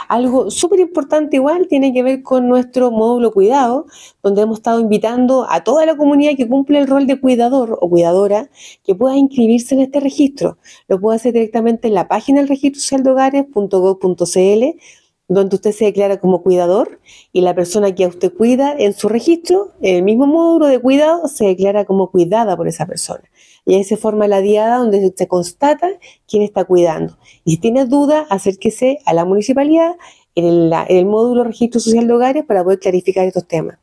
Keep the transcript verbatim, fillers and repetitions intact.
Algo súper importante igual tiene que ver con nuestro módulo cuidado, donde hemos estado invitando a toda la comunidad que cumple el rol de cuidador o cuidadora que pueda inscribirse en este registro. Lo puede hacer directamente en la página del registro social de hogares punto gov punto cl, donde usted se declara como cuidador y la persona que a usted cuida en su registro, en el mismo módulo de cuidado, se declara como cuidada por esa persona. Y ahí se forma la diada donde se constata quién está cuidando. Y si tiene dudas, acérquese a la municipalidad en el, en el módulo registro social de hogares para poder clarificar estos temas.